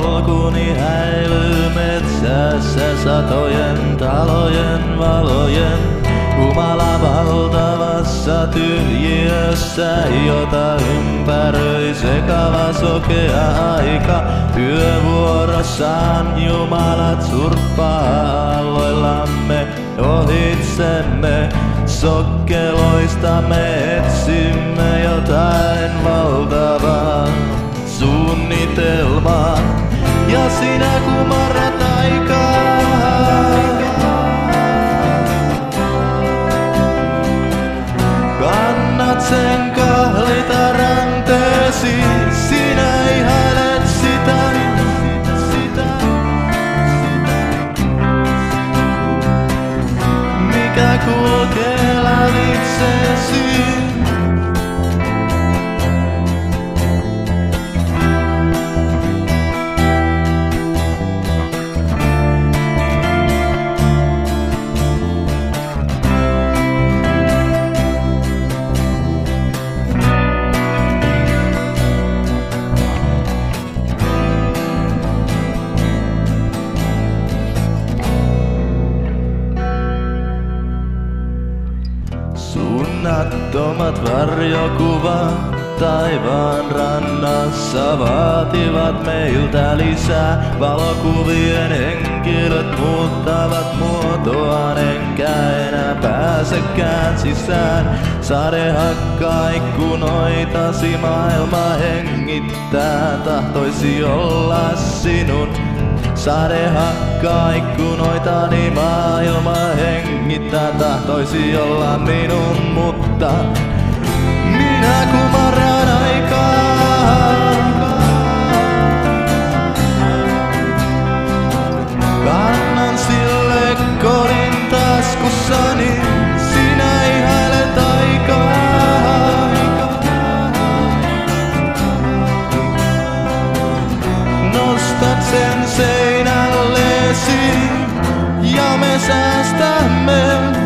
Polkuni häilyy metsässä satojen talojen valojen. Humala valtavassa tyhjiössä, jota ympäröi sekava sokea aika. Yövuorossaan jumalat surppaa aalloillamme ohitsemme. Sokkeloista me etsimme jotain valtavaa suunnitelmaa. Ja sinä kumarrat aikaa. Kannat sen kahlita ranteesi, sinä ihailet sitä. Mikä kulkee lävitseesi. Suunnattomat varjokuvat taivaan rannassa vaativat meiltä lisää. Valokuvien henkilöt muuttavat muotoaan, enkä enää pääsekään sisään. Sade hakkaa ikkunoitasi, maailma hengittää, tahtoisi olla sinun. Sade hakkaa ikkunoitani, maailma hengittää, tahtoisi olla minun, mutta minä kumarran aikaa. Kannan sille kodin taskussani, sinä ihailet aikaa. Nostat sen seinällesi ja me säästämme.